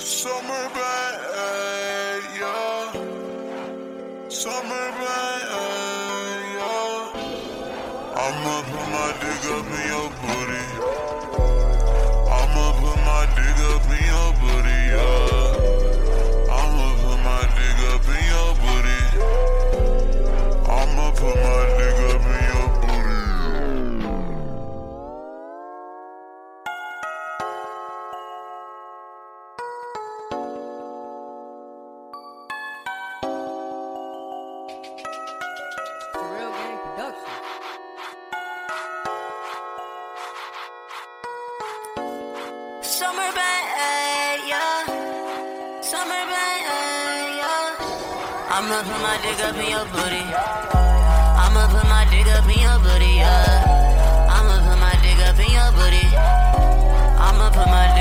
Summer bad, yeah. Summer bad, yeah. I'ma put my dick up in your booty. I'ma put my dick up in your booty, yeah. I'ma put my dick up in your booty. I'ma put my dick up in your booty. Real Gang Production. Summer bad, yeah. Summer bad, yeah. I'ma put my dick up in your booty. I'ma put my dick up in your booty, yeah. I'ma put my dick up in your booty. I'ma put my